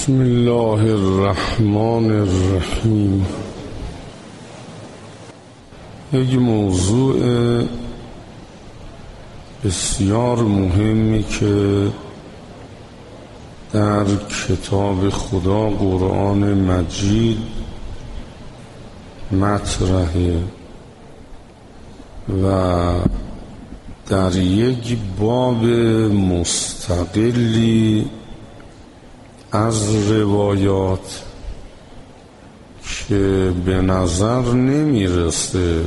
بسم الله الرحمن الرحیم. یک موضوع بسیار مهمی که در کتاب خدا قرآن مجید مطرحه و در یک باب مستقلی از روایات که به نظر نمیرسه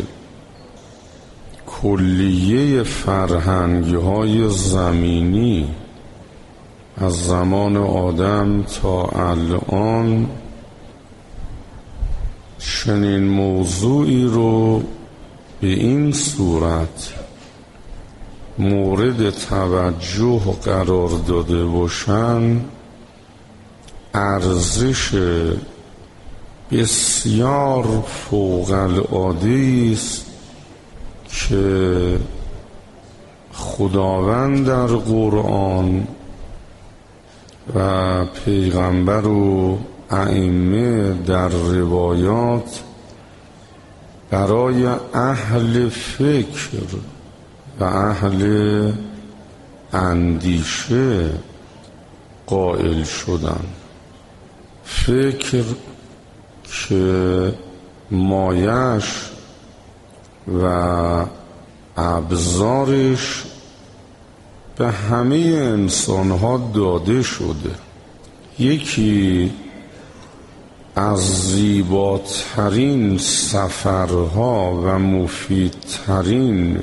کلیه فرهنگ‌های زمینی از زمان آدم تا الان چنین موضوعی رو به این صورت مورد توجه قرار داده باشن، ارزش بسیار فوق العاده است که خداوند در قرآن و پیغمبر و ائمه در روایات برای اهل فکر و اهل اندیشه قائل شدن. فکر که مایش و ابزارش به همه انسانها داده شده. یکی از زیباترین سفرها و مفیدترین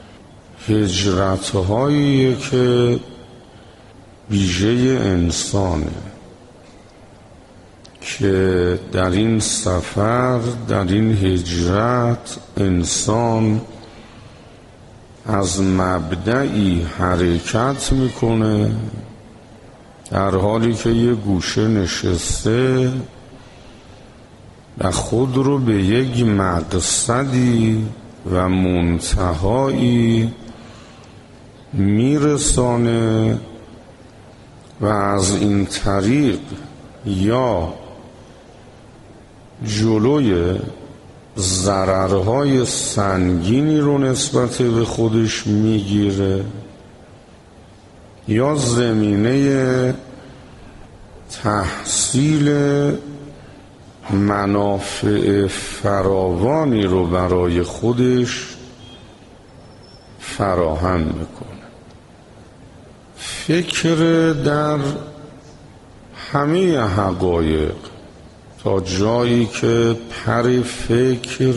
هجرتهایی که ویژه انسانه که در این سفر، در این هجرت، انسان از مبدئی حرکت میکنه در حالی که یه گوشه نشسته و خود رو به یک مقصدی و منتهایی میرسانه و از این طریق یا جلوی ضررهای سنگینی رو نسبت به خودش میگیره یا زمینه تحصیل منافع فراوانی رو برای خودش فراهم میکنه. فکر در همه حقایق تا جایی که پر فکر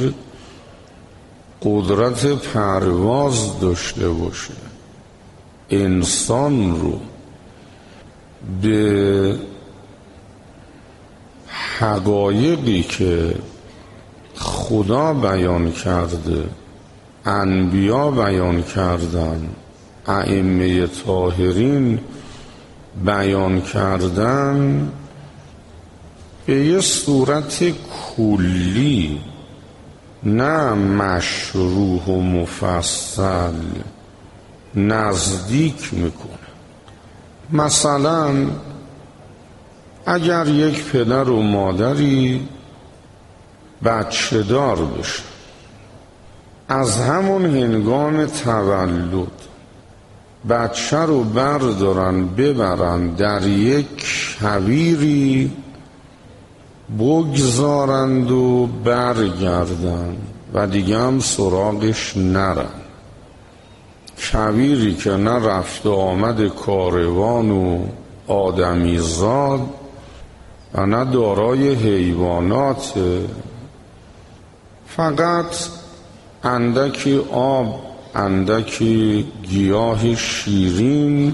قدرت پرواز داشته باشه، انسان رو به حقایقی که خدا بیان کرده، انبیا بیان کردن، ائمه طاهرین بیان کردن، به یه صورت کلی، نه مشروح و مفصل، نزدیک میکنه. مثلا اگر یک پدر و مادری بچه دار بشه، از همون هنگام تولد بچه رو بردارن ببرن در یک کویری بگذارند و برگردن و دیگه هم سراغش نرن. کویری که نه رفت آمد کاروان و آدمیزاد و نه دارای حیوانات، فقط اندکی آب، اندکی گیاه شیرین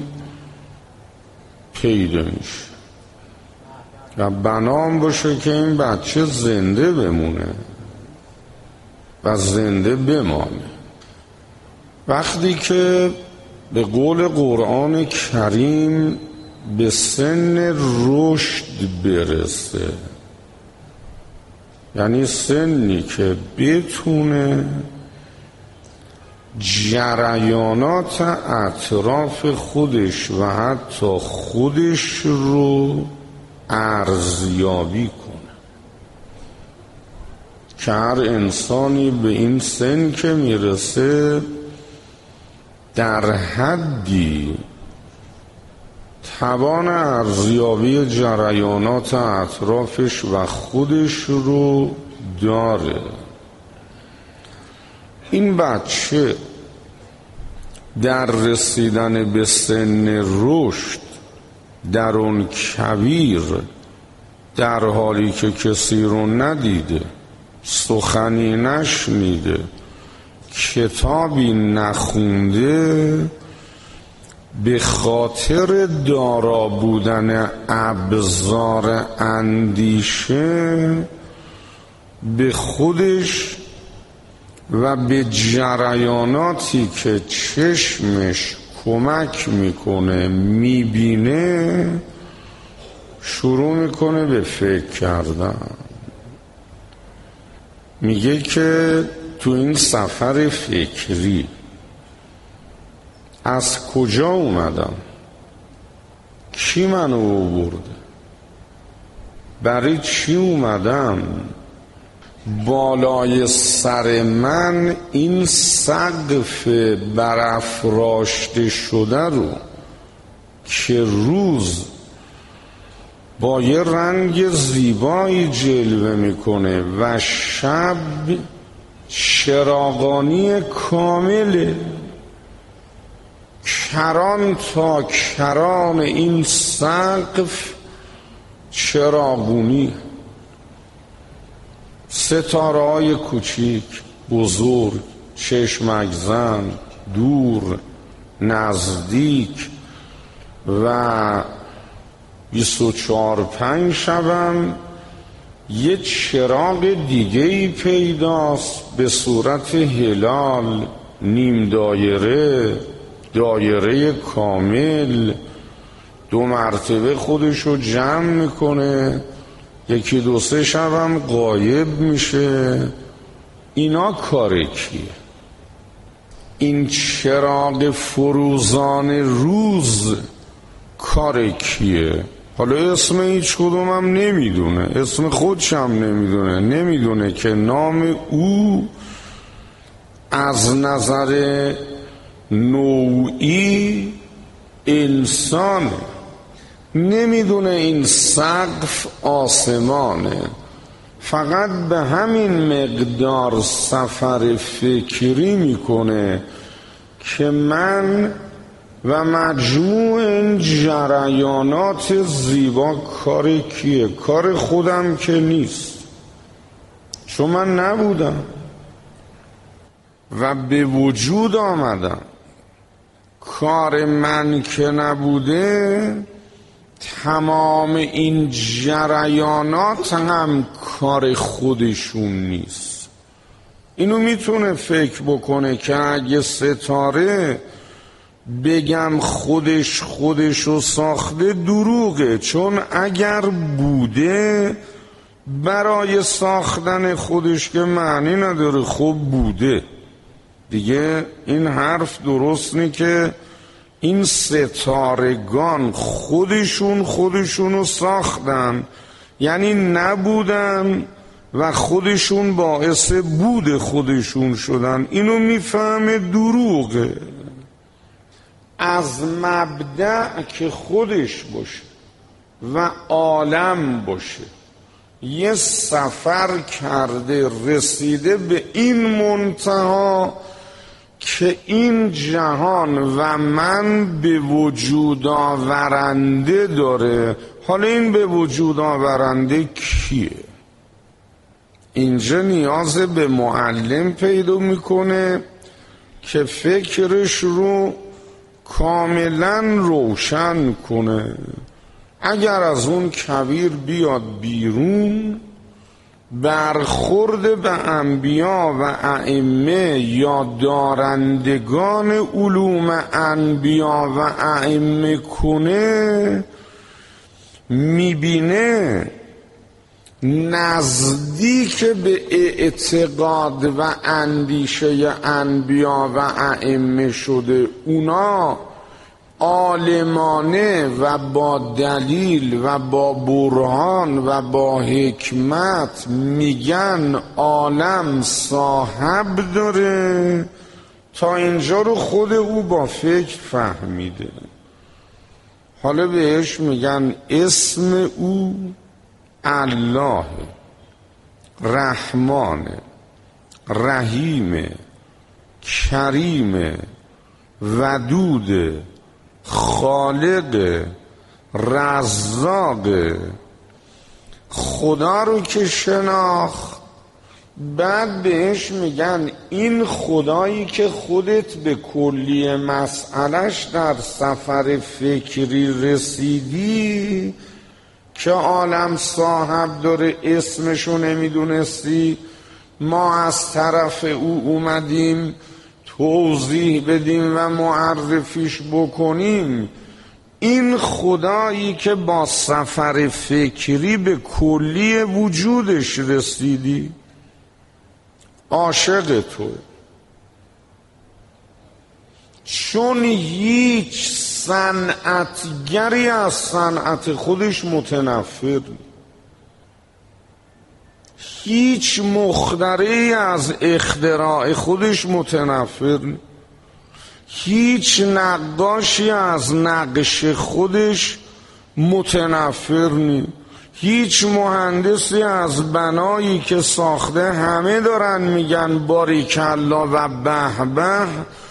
پیدا میشه و بنام باشه که این بچه زنده بمونه و زنده بمانه. وقتی که به قول قرآن کریم به سن رشد برسه، یعنی سنی که بتونه جریانات اطراف خودش و حتی خودش رو ارزیابی کنه که هر انسانی به این سن که میرسه در حدی توان ارزیابی جریانات اطرافش و خودش رو داره. این بچه در رسیدن به سن رشد در اون کویر، در حالی که کسی رو ندیده، سخنی نشنیده، کتابی نخونده، به خاطر دارا بودن ابزار اندیشه به خودش و به جریاناتی که چشمش کمک میکنه میبینه شروع میکنه به فکر کردن. میگه که تو این سفر فکری از کجا اومدم؟ کی منو آورده؟ برای چی اومدم؟ بالای سر من این سقف برافراشته شده رو که روز با یه رنگ زیبایی جلوه میکنه و شب چراغانی کامله، کران تا کران این سقف چراغونی، ستاره‌های کوچیک، بزرگ، چشمک زن، دور، نزدیک و 24/5 شبم یه چراغ دیگه‌ای پیداست به صورت هلال، نیم دایره، دایره کامل، 2 مرتبه خودشو جمع میکنه، 1-2-3 شبم غایب میشه. اینا کار کیه؟ این چراغ فروزان روز کار کیه؟ حالا اسم هیچ کدومم نمیدونه، اسم خودشم نمیدونه که نام او از نظر نوعی انسانه، نمیدونه این سقف آسمانه. فقط به همین مقدار سفر فکری میکنه که من و مجموع این جریانات زیبا کار کیه؟ کار خودم که نیست، چون من نبودم و به وجود آمدم. کار من که نبوده تمام این جریانات هم کار خودشون نیست. اینو میتونه فکر بکنه که اگه ستاره بگم خودشو ساخته دروغه، چون اگر بوده برای ساختن خودش که معنی نداره. خب بوده دیگه، این حرف درست نی که این ستارگان خودشونو ساختن، یعنی نبودن و خودشون باعث بود خودشون شدن. اینو میفهمه دروغه. از مبدأ که خودش باشه و عالم باشه یه سفر کرده، رسیده به این منتها که این جهان و من به وجود آورنده داره. حالا این به وجود آورنده کیه؟ اینجا نیاز به معلم پیدا میکنه که فکرش رو کاملا روشن کنه. اگر از اون کویر بیاد بیرون، برخورد به انبیا و ائمه یا دارندگان علوم انبیا و ائمه کنه، میبینه نزدیک به اعتقاد و اندیشه انبیا و ائمه شده. اونا عالمانه و با دلیل و با برهان و با حکمت میگن عالم صاحب داره، تا اینجا رو خود او با فکر فهمیده. حالا بهش میگن اسم او الله، رحمان، رحیم، کریم، ودود، خالق، رزاق. خدا رو که شناخت، بعد بهش میگن این خدایی که خودت به کلی مسئلش در سفر فکری رسیدی که عالم صاحب داره، اسمشو نمیدونستی، ما از طرف او اومدیم توضیح بدیم و معرفیش بکنیم. این خدایی که با سفر فکری به کلی وجودش رسیدی، عاشق تو، چون هیچ صنعتگری از صنعت خودش متنفر، هیچ مخترعی از اختراع خودش متنفر، هیچ نقاشی از نقش خودش متنفر نی، هیچ مهندسی از بنایی که ساخته همه دارن میگن باریکالله و به به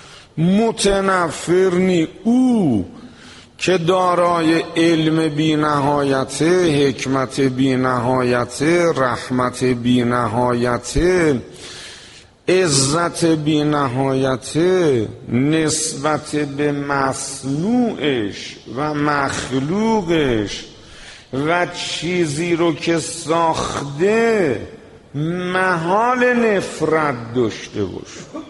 متنفر نی. او که دارای علم بی نهایته، حکمت بی نهایته، رحمت بی نهایته، عزت بی نهایته، نسبت به مصنوعش و مخلوقش و چیزی رو که ساخته محال نفرت داشته باشه.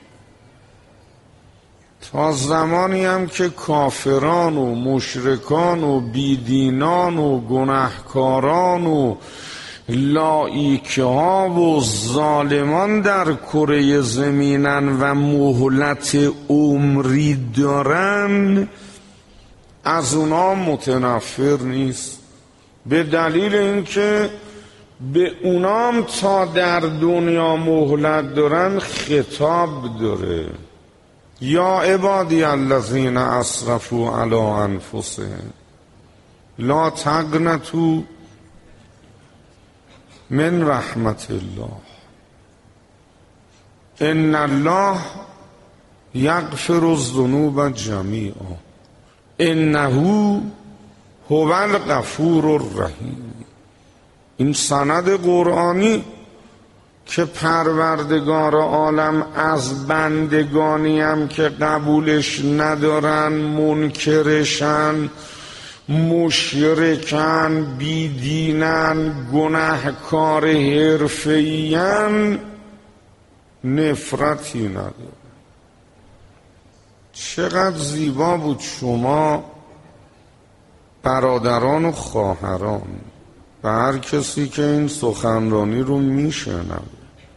تا زمانی هم که کافران و مشرکان و بیدینان و گناهکاران و لایکه ها و ظالمان در کره زمینن و مهلت عمری دارن، از اونا متنفر نیست، به دلیل اینکه به اونام تا در دنیا مهلت دارن خطاب داره. یا عبادی الذین اسرفوا علی انفسهم لا تقنطوا من رحمت الله ان الله یغفر الذنوب جمیعا انه هو الغفور الرحیم. این سند قرآنی که پروردگار عالم از بندگانی هم که قبولش ندارن، منکرشن، مشرکن، بیدینن، گناهکار حرفه‌این، نفرتی نداره. چقدر زیبا بود شما برادران و خواهران و هر کسی که این سخنرانی رو میشنوه،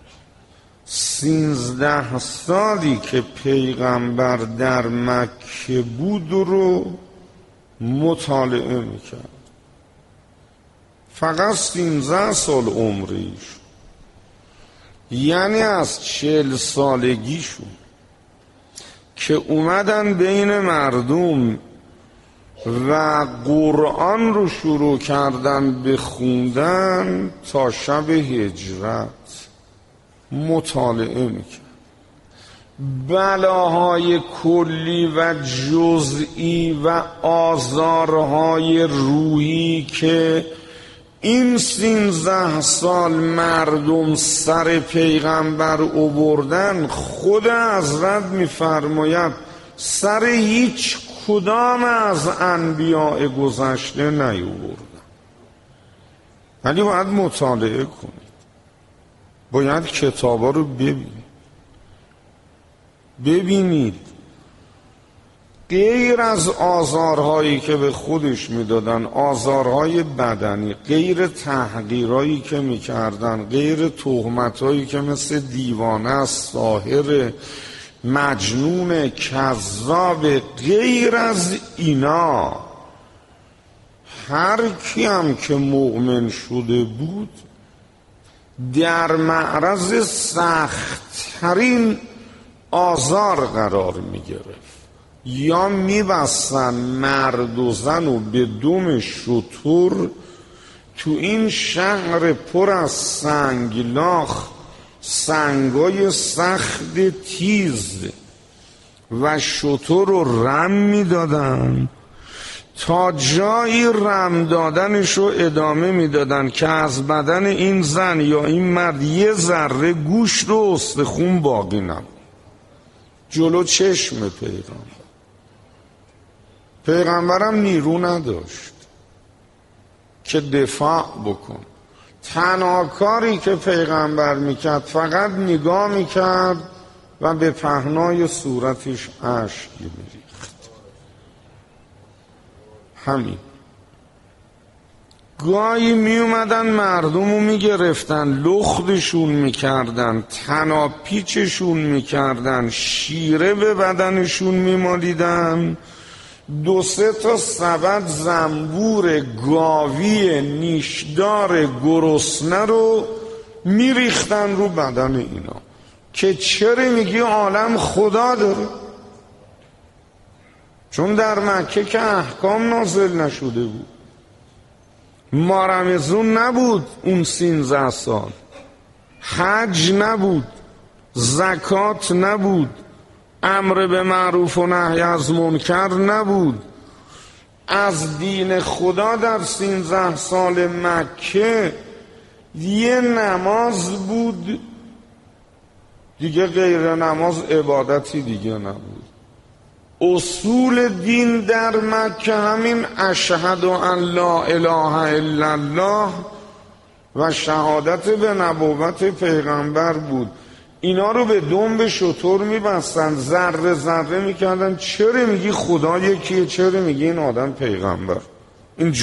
13 سالی که پیغمبر در مکه بود رو مطالعه میکرد. فقط 13 سال عمریش، یعنی از 40 سالگیشون که اومدن بین مردم و قرآن رو شروع کردن بخوندن تا شب هجرت مطالعه میکرد. بلاهای کلی و جزئی و آزارهای روحی که این 13 سال مردم سر پیغمبر آوردن، خود حضرت میفرماید سر هیچ کدام از انبیاء گذشته نیاوردن. ولی باید مطالعه کنید، باید کتابا رو ببینید. غیر از آزارهایی که به خودش میدادن، آزارهای بدنی، غیر تحقیرهایی که میکردن، غیر تهمتهایی که مثل دیوانه است، ساحر، مجنون کذاب. غیر از اینا هر کیم که مؤمن شده بود در معرض سخت‌ترین آزار قرار می گرفت. یا می بستن مرد و زن و به دم شتر تو این شهر پر از سنگلاخ، سنگای سخت تیز و شتر رو رم می دادن تا جایی رم دادنش رو ادامه می دادن که از بدن این زن یا این مرد یه ذره گوشت و استخون باقی نبود. جلو چشم پیغمبرم نیرو نداشت که دفاع بکن. تنها کاری که پیغمبر میکرد فقط نگاه میکرد و به پهنای صورتش اشک میریخت. همین. گاهی میومدن مردم رو میگرفتن، لختشون میکردن، تناپیچشون میکردن، شیره به بدنشون میمالیدن، 2-3 تا سبد زنبور گاوی نیشدار گرسنه رو میریختن رو بدن اینا. که چرا میگی عالم خدا داره؟ چون در مکه که احکام نازل نشده بود، مارمزون نبود، اون 13 سال حج نبود، زکات نبود، امر به معروف و نهی از منکر نبود. از دین خدا در 13 سال مکه یه نماز بود دیگه، غیر نماز عبادتی دیگه نبود. اصول دین در مکه همین اشهد ان لا اله الا الله و شهادت به نبوت پیغمبر بود. اینا رو به دنب شتر میبستن، ذره ذره میکردن. چرا میگی خدا یکیه؟ چرا میگی این آدم پیغمبر؟ این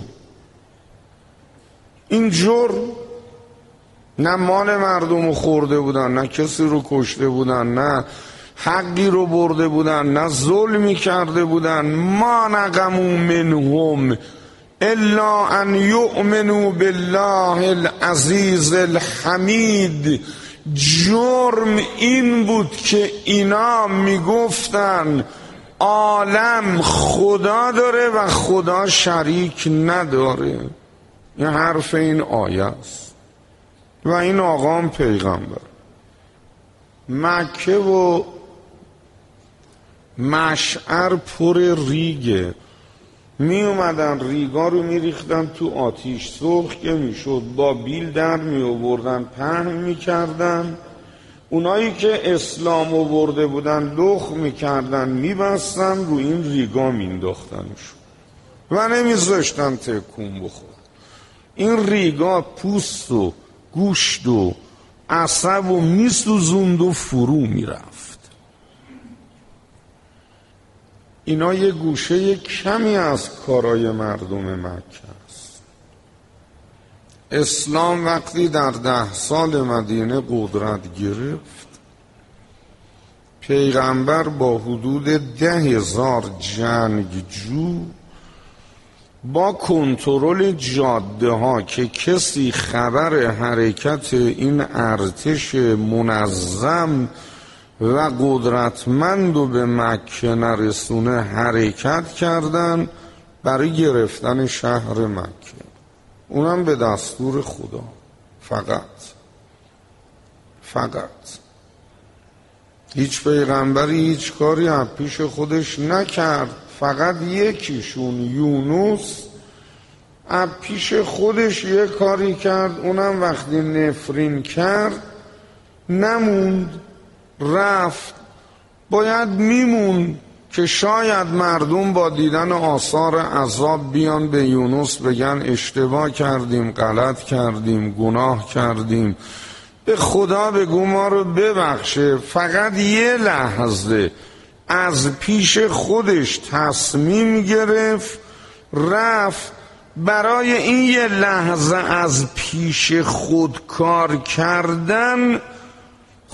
جرم. نه مال مردم رو خورده بودن، نه کسی رو کشته بودن، نه حقی رو برده بودن، نه ظلمی کرده بودن. ما نقموا منهم الا ان یؤمنوا بالله العزیز الحمید. جرم این بود که اینا میگفتن عالم خدا داره و خدا شریک نداره. این حرف این آیه است. و این آقام پیغمبر. مکه و مشعر پر ریگه. می اومدن ریگا رو می ریختن تو آتیش، سرخ که می شد با بیل در می آوردن، پهن می کردن. اونایی که اسلام آورده بودن لخ می کردن، می بستن رو این ریگا می انداختنشون و نمی زشتن تکون بخور. این ریگا پوست و گوشت و عصب و می سوزوند و فرو می رفت. اینا یه گوشه کمی از کارای مردم مکه است. اسلام وقتی در 10 سال مدینه قدرت گرفت، پیغمبر با حدود 10,000 جنگجو با کنترل جاده ها که کسی خبر حرکت این ارتش منظم و قدرتمند و به مکه نرسونه حرکت کردن برای گرفتن شهر مکه. اونم به دستور خدا. فقط هیچ پیغمبری هیچ کاری از پیش خودش نکرد. فقط یکیشون یونس از پیش خودش یه کاری کرد. اونم وقتی نفرین کرد نموند، رفت. باید میمون که شاید مردم با دیدن آثار عذاب بیان به یونس بگن اشتباه کردیم، غلط کردیم، گناه کردیم، به خدا بگو ما رو ببخشه. فقط یه لحظه از پیش خودش تصمیم گرفت، رفت. برای این یه لحظه از پیش خود کار کردن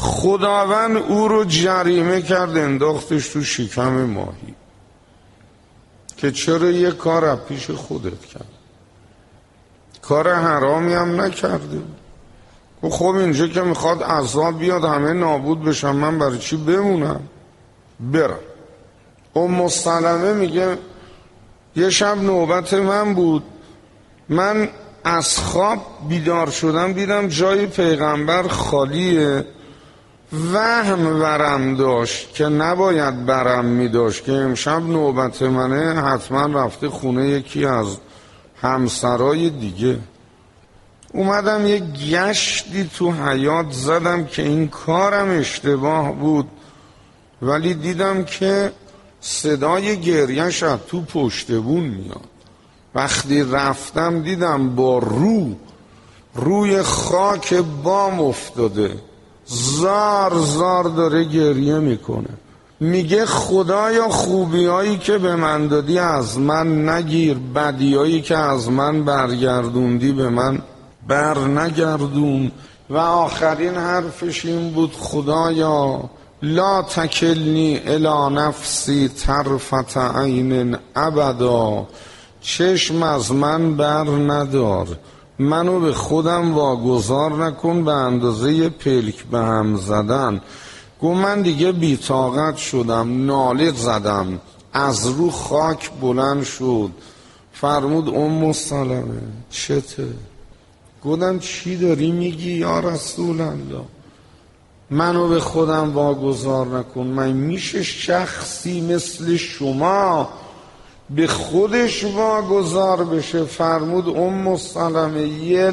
خداوند او رو جریمه کرد، انداختش تو شکم ماهی که چرا یه کار از پیش خودت کرد، کار حرامی هم نکرده. خب اینجا که میخواد عذاب بیاد همه نابود بشن، من برای چی بمونم؟ برم. ام سلمه میگه یه شب نوبت من بود، من از خواب بیدار شدم دیدم جای پیغمبر خالیه، وهم برم داشت که نباید برم میداشت که امشب نوبت منه، حتما رفته خونه یکی از همسرای دیگه. اومدم یه گشتی تو حیاط زدم که این کارم اشتباه بود، ولی دیدم که صدای گریه‌ش از تو پشت بون میاد. وقتی رفتم دیدم با روی خاک بام افتاده، زار زار داره گریه میکنه، میگه خدایا خوبیایی که به من دادی از من نگیر، بدیایی که از من برگردوندی به من بر نگردون. و آخرین حرفش این بود خدایا لا تکلنی الی نفسی طرفت عین ابدا، چشم از من بر ندار، منو به خودم واگذار نکن به اندازه پلک به هم زدن. گو من دیگه بی‌طاقت شدم، ناله زدم، از رو خاک بلند شد. فرمود ام سلمه چته؟ گفتم چی داری میگی یا رسول الله؟ منو به خودم واگذار نکن، من میشه شخصی مثل شما به خودش واگذار بشه؟ فرمود ام سلمه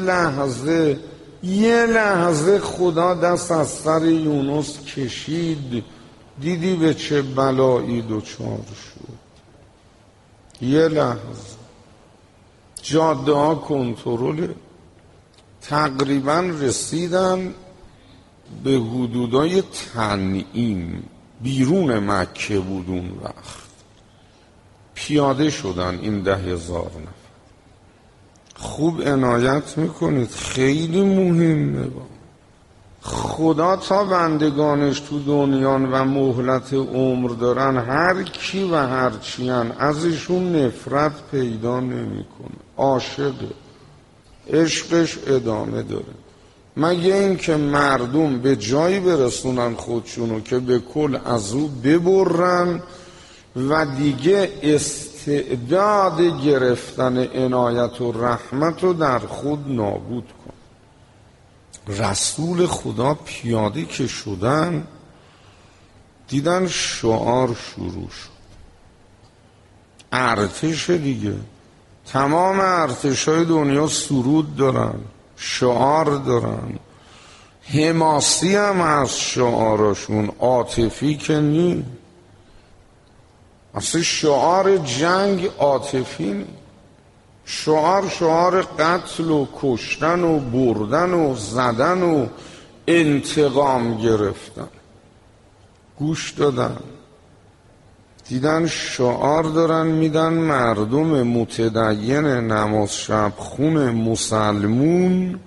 یه لحظه خدا دست از سر یونس کشید، دیدی به چه بلایی دچار شد. یه لحظه جاده ها کنترله. تقریبا رسیدن به حدودای تنعیم، بیرون مکه بود اون وقت. پیاده شدن این 10,000 نفر. خوب عنایت میکنید، خیلی مهمه. خدا تا بندگانش تو دنیان و مهلت عمر دارن، هر کی و هر چیان ازشون نفرت پیدا نمیکنه، عاشقه، عشقش ادامه داره. مگه این که مردم به جایی برسونن خودشونو که به کل از او ببرن و دیگه استعداد گرفتن عنایت و رحمت رو در خود نابود کن. رسول خدا پیاده که شدن دیدن شعار شروع شد. ارتش دیگه، تمام ارتشای دنیا سرود دارن، شعار دارن، حماسی هم از شعارشون، عاطفی که نی. اصلا شعار جنگ عاطفی نی. شعار قتل و کشتن و بردن و زدن و انتقام گرفتن. گوش دادن، دیدن شعار دارن میدن مردم متدین نماز شب خون مسلمون،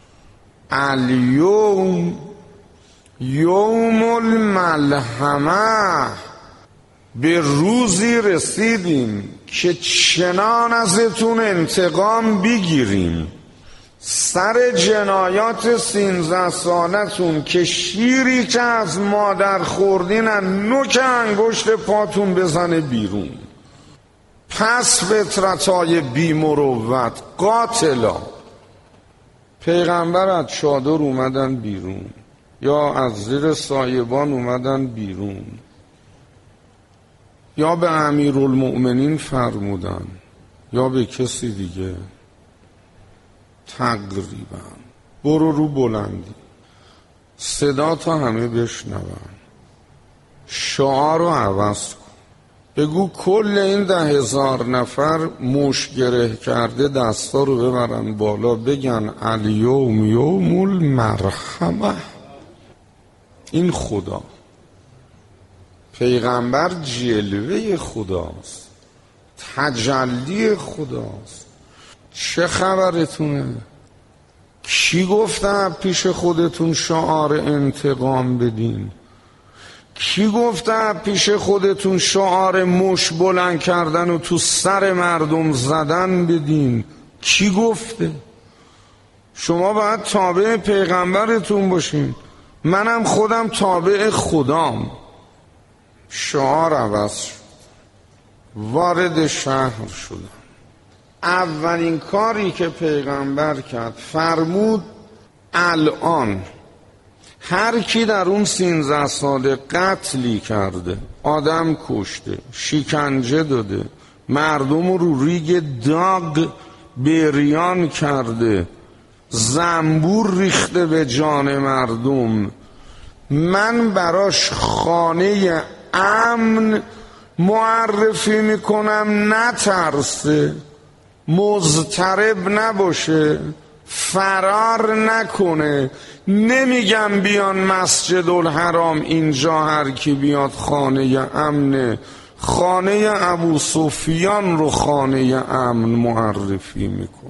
الیوم یوم الملحمه، به روزی رسیدیم که چنان ازتون انتقام بگیریم، سر جنایات 13 سالتون که شیری که از مادر خوردین نوک انگشت پاتون بزنه بیرون. پس فطرتای بی مروت قاتلا. پیغمبر از چادر اومدن بیرون یا از زیر سایبان اومدن بیرون یا به امیرالمؤمنین فرمودن یا به کسی دیگه. تقریبا برو رو بلندی، صدا تا همه بشنون، شعار رو عوض کن، بگو کل این 10,000 نفر مشت گره کرده دستا رو ببرن بالا، بگن الیوم یوم المرحمه. این خدا، پیغمبر جلوه خداست، تجلی خداست. چه خبرتونه؟ کی گفته پیش خودتون شعار انتقام بدین؟ کی گفته پیش خودتون شعار مش بلند کردن و تو سر مردم زدن بدین؟ کی گفته؟ شما باید تابع پیغمبرتون باشین. منم خودم تابع خدام. شعار عوض شد، وارد شهر شدم. اولین کاری که پیغمبر کرد فرمود الان هر کی در اون 13 ساله قتلی کرده، آدم کشته، شکنجه داده، مردم رو ریگ داغ بریان کرده، زنبور ریخته به جان مردم، من براش خانه امن معرفی میکنم، نترسه، مضطرب نباشه، فرار نکنه. نمیگم بیان مسجد الحرام، اینجا هر کی بیاد خانه امنه. خانه ابو سفیان رو خانه امن معرفی میکنم.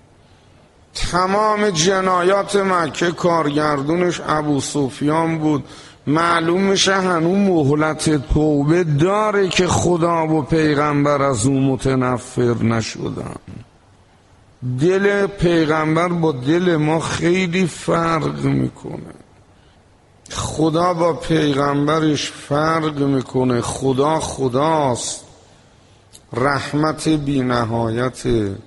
تمام جنایات مکه کارگردونش ابو سفیان بود. معلوم میشه هنوز مهلت توبه داره که خدا و پیغمبر از اون متنفر نشدن. دل پیغمبر با دل ما خیلی فرق میکنه. خدا با پیغمبرش فرق میکنه. خدا خداست، رحمت بی نهایت.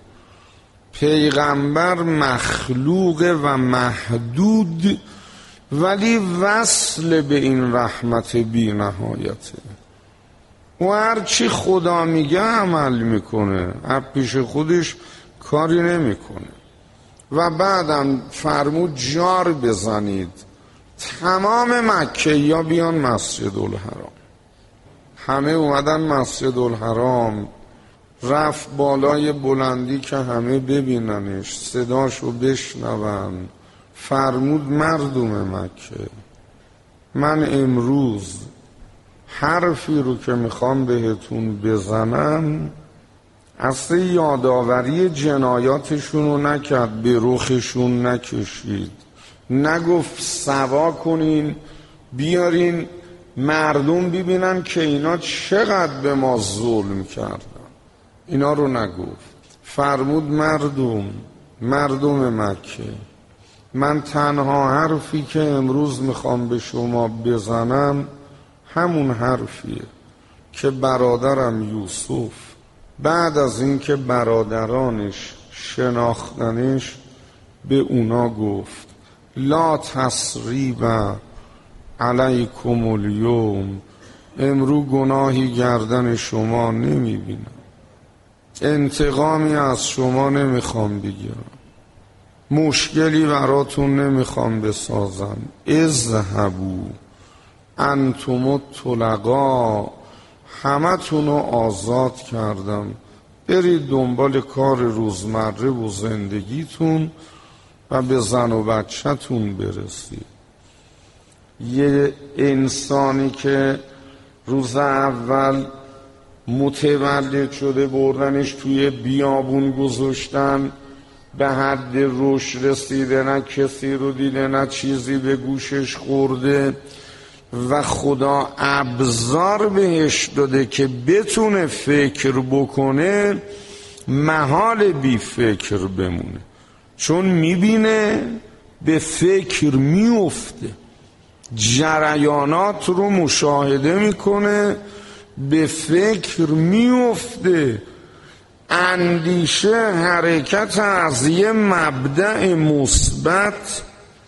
پیغمبر مخلوق و محدود، ولی وصل به این رحمت بی نهایته. و هرچی خدا میگه عمل میکنه، از پیش خودش کاری نمیکنه. و بعدم فرمود جار بزنید، تمام مکه یا بیان مسجد الحرام. همه اومدن مسجد الحرام، رفت بالای بلندی که همه ببیننش، صداشو بشنون. فرمود مردم مکه، من امروز حرفی رو که میخوام بهتون بزنم اصلا یادآوری جنایاتشون رو نکرد، به رخشون نکشید، نگفت سوا کنین بیارین مردم ببینن که اینا چقدر به ما ظلم کردن. اینا رو نگفت. فرمود مردم مکه، من تنها حرفی که امروز میخوام به شما بزنم همون حرفیه که برادرم یوسف بعد از اینکه برادرانش شناختنش به اونا گفت لا تثریب علیکم الیوم، امرو گناهی گردن شما نمیبینم، انتقامی از شما نمیخوام بگیرم، مشکلی براتون نمیخوام بسازم، اذهبوا انتم الطلقا، همتونو آزاد کردم، برید دنبال کار روزمره و زندگیتون و به زن و بچه‌تون برسید. یه انسانی که روز اول متولد شده بردنش توی بیابون گذاشتن، به حد رشد رسیده، نه کسی رو دیده، نه چیزی به گوشش خورده و خدا ابزار بهش داده که بتونه فکر بکنه، محال بی فکر بمونه، چون میبینه به فکر میفته، جریانات رو مشاهده میکنه، به فکر میفته، اندیشه حرکت از یه مبدأ مثبت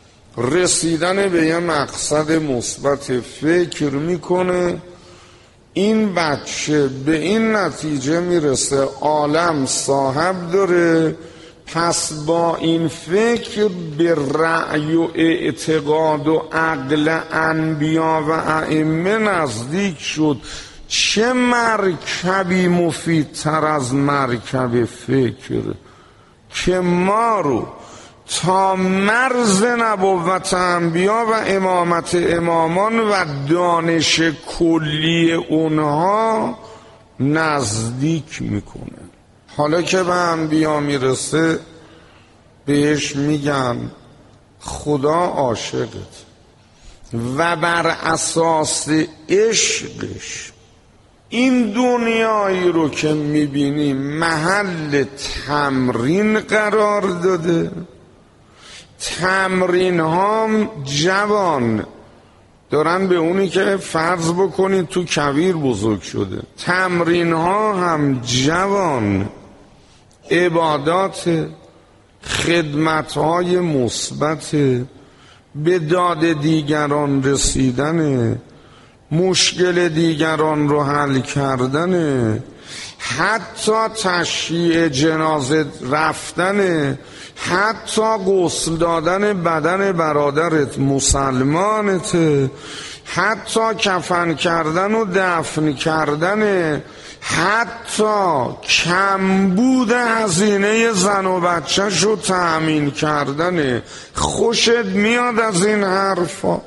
رسیدن به یه مقصد مثبت فکر میکنه. این بچه به این نتیجه میرسه عالم صاحب داره، پس با این فکر به رأی و اعتقاد و عقل انبیا و ائمه نزدیک شد. چه مرکبی مفیدتر از مرکب فکر که ما رو تا مرز نبوت انبیا و امامت امامان و دانش کلی اونها نزدیک میکنه. حالا که به انبیا میرسه بهش میگن خدا عاشقت و بر اساس عشقش این دنیایی رو که میبینی محل تمرین قرار داده. تمرین ها جوان دارن به اونی که فرض بکنید تو کویر بزرگ شده، تمرین ها هم جوان عبادات، خدمت های مثبت، به داد دیگران رسیدن، مشکل دیگران رو حل کردن، حتی تشییع جنازه رفتن، حتی غسل دادن بدن برادرت مسلمانت، حتی کفن کردن و دفن کردن، حتی کمبود هزینه زن و بچه‌ش رو تأمین کردن. خوشت میاد از این حرفا؟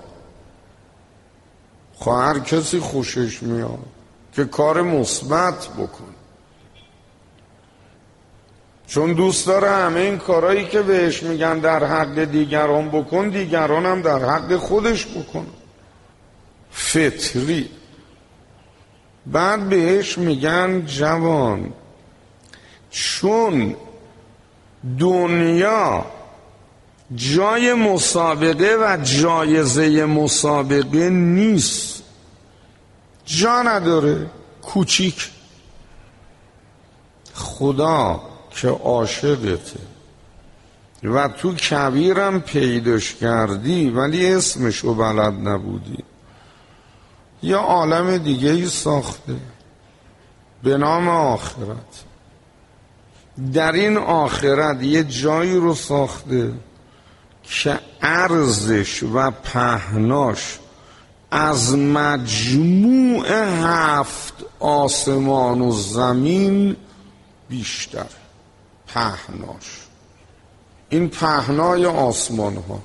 خب هر کسی خوشش میاد که کار مثبت بکن، چون دوست داره همه این کارهایی که بهش میگن در حق دیگران بکن، دیگران هم در حق خودش بکن. فطری. بعد بهش میگن جوان، چون دنیا جای مسابقه و جایزه مسابقه نیست، جا نداره، کوچیک. خدا که عاشقته و تو کبیرم پیداش کردی ولی اسمشو بلد نبودی، یا عالم دیگه ای ساخته به نام آخرت. در این آخرت یه جایی رو ساخته که ارزش و پهناش از مجموع 7 آسمان و زمین بیشتر. پهناش، این پهنای آسمان ها.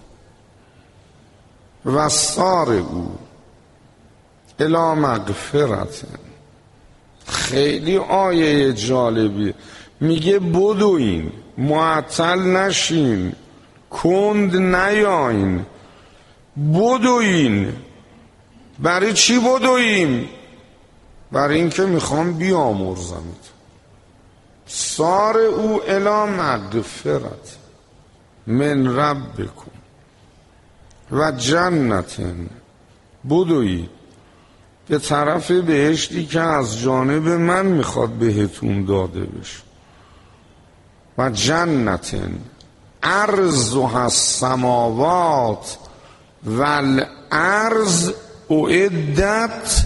و سار او الی مغفرت. خیلی آیه جالبی، میگه بدوین، معطل نشین، کند نیاین، بدوین. برای چی بدویم؟ برای اینکه میخوام بیامرزمت. سار او الی مغفرت من ربکم و جنت، بدوی به طرف بهشتی که از جانب من میخواد بهتون داده بشه. و جنت عرضها السماوات والارض اعدت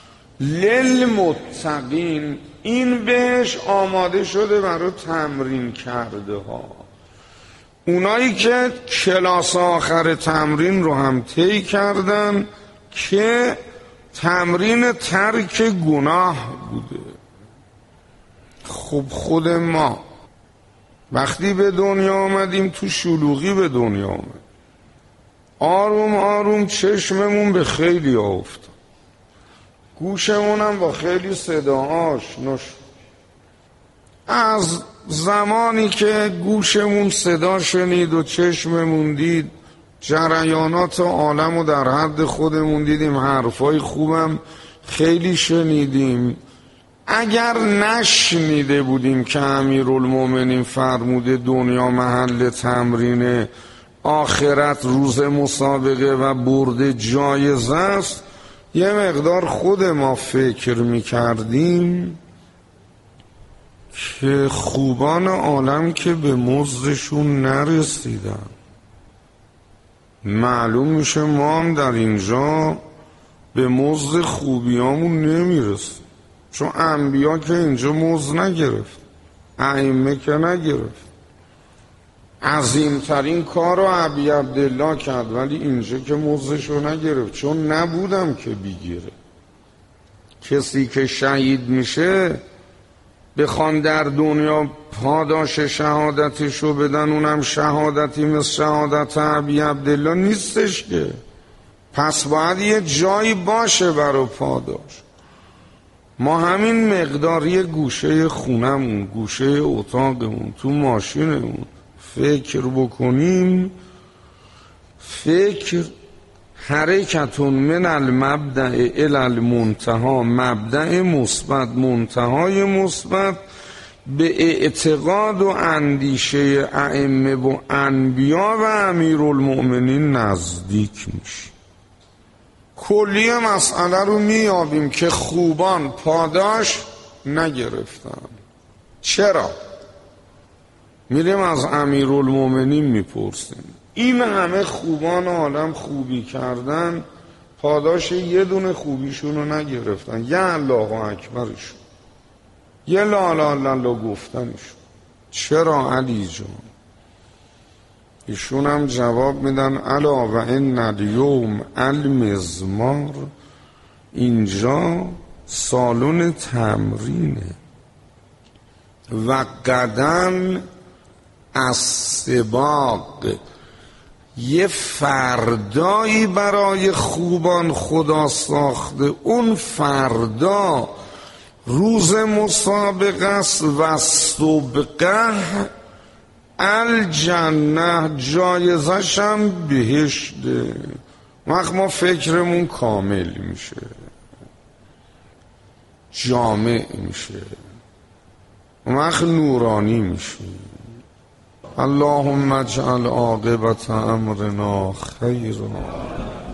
للمتقین. این بهش آماده شده برای تمرین کرده ها. اونایی که کلاس آخر تمرین رو هم طی کردن که تمرین ترک گناه بوده. خب خود ما وقتی به دنیا آمدیم تو شلوغی به دنیا آمد، آروم آروم چشممون به خیلی افتاد، گوشمون هم با خیلی صداهاش از زمانی که گوشمون صدا شنید و چشممون دید، جریانات عالم رو در حد خودمون دیدیم، حرفای خوبم خیلی شنیدیم. اگر نشنیده بودیم که امیرالمومنین فرموده دنیا محل تمرین، آخرت روز مسابقه و برد جایزه است، یه مقدار خود ما فکر میکردیم که خوبان عالم که به مزدشون نرسیدن. معلوم میشه ما هم در اینجا به مزد خوبیامون نمیرسیم، چون انبیا که اینجا مزد نگرفت، ائمه که نگرفت. عظیمترین کار رو ابی عبدالله کرد ولی اینجا که مزدشو نگرفت، چون نبودم که بگیره. کسی که شهید میشه بخوان در دنیا پاداش شهادتشو بدن، اونم شهادتی مثل شهادت ابی عبدالله نیستش که. پس باید یه جایی باشه برای پاداش. ما همین مقداری گوشه خونمون، گوشه اتاقمون، تو ماشینمون فکر بکنیم، فکر حرکتون من المبدأ الی المنتهی، مبدأ مثبت منتهای مثبت، به اعتقاد و اندیشه ائمه و انبیا و امیرالمؤمنین نزدیک میشه. کلی مسئله رو میابیم که خوبان پاداش نگرفتن. چرا؟ میریم از امیرالمؤمنین میپرسیم این همه خوبان عالم خوبی کردن، پاداش یه دونه خوبیشون رو نگرفتن، یه الله اکبرشون، یه لا لا لا لا گفتنشون. چرا علی جان؟ ایشون هم جواب میدن الا و ان الیوم المزمار، اینجا سالن تمرینه و قدم از سباق، یه فردایی برای خوبان خدا ساخته، اون فردا روز مسابقه است و سبقه الجنه، جایزش هم بهشته. وقت ما فکرمون کامل میشه، جامع میشه، وقت نورانی میشه. اللهم اجعل عاقبت امرنا خیرا.